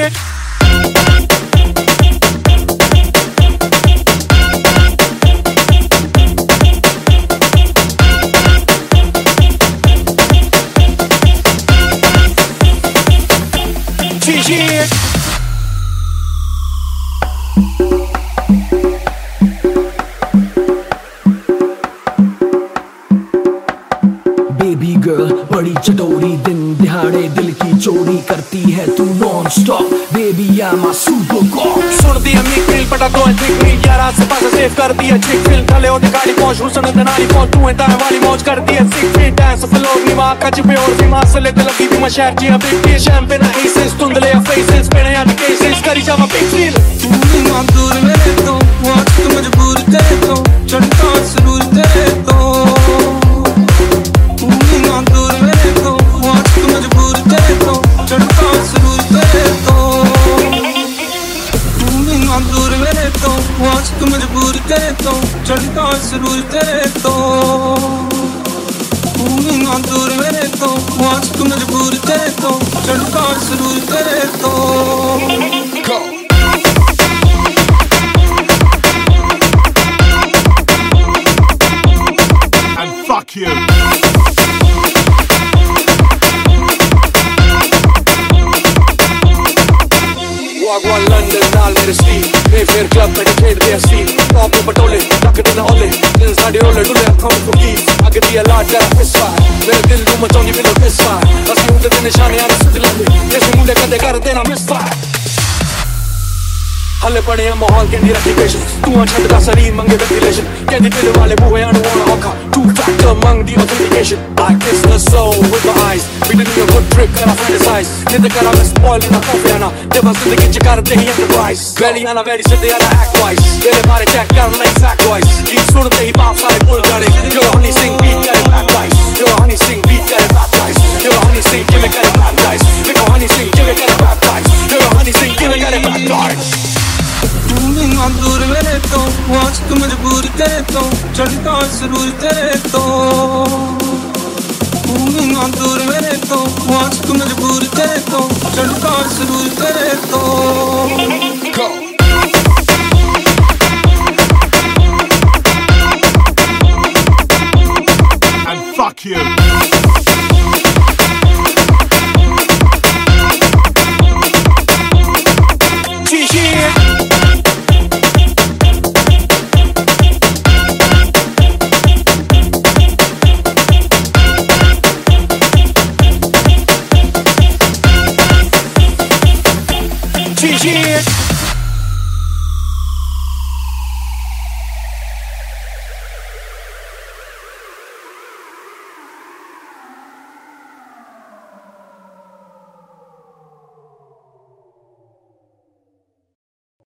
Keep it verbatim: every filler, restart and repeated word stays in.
shit. Shit. Baby girl बड़ी चटोरी, दिन दिहाड़े दिल की चोरी करती है तू नॉन स्टॉप। बेबी या मा सुपर कॉप। सुन दिया मीक मिल पटा तो ठीक मिल यार से पास सेव कर दिया चिक फिल थले होते गाड़ी पहुंच हुसन दे नाली पहुंच तू एंटा वाली मौज कर दिया सिक फिट डांस फ्लो नी मां कच पे और सी मां से लेते लगी भी मशहर जी अब के शैंपेन एसेस तुंदले फेसेस पे या केसेस करी जावा बिग फील तू ना दूर मेरे तो वक्त मजबूर तेरे तो चढ़ता सुरूर तेरे तो तू ना दूर मेरे तो वक्त मजबूर तेरे तो चढ़ता सुरूर तेरे तो तू ना दूर मेरे तो वक्त मजबूर तेरे तो चढ़ता सुरूर तेरे तो तू ना दूर मेरे तो वक्त मजबूर तेरे तो चढ़ता सुरूर तेरे तो Go! Fuck you. Walk one London नाल मेरे स्टील Mayfair club में खेल दिया सील टॉप में पटोले टक देना ओले दिन साढ़े ओले डुले अखों में फुकी आगे दिया लाट कर किस फायर मेरे दिल रूम मचाऊंगी बिलो किस फायर असली उनके दिन निशाने आने सुध लंबे जैसे मुंडे कदे कर देना मिस फायर हले पड़े हैं माहौल के रेपुटेशन तू अछत का शरीर मंगे वेंटिलेशन कहते दिल वाले बुए आने वाला औखा two factor among the authentication I kiss the soul with my eyes beating me a good trick and I fantasize नित करा मैं spoil in a coffee आना जब हम जिंदगी च करते ही enterprise वैली आना वैली सिद्धे आना act wise मेरे बारे check कर like sack wise ये सुनते ही बाप सारे पुल करे yo honey sing beat करे back wise yo honey sing beat करे back wise yo honey sing give me करे back wise yo honey sing give me करे back wise yo honey sing give me करे back wise तू ना दूर मेरे तो वक्त मजबूर तेरे तो चढ़ता सुरूर तेरे तो तू ना दूर मेरे तो वक्त मजबूर तेरे तो चढ़ता सुरूर तेरे तो Go! And fuck you. Shit.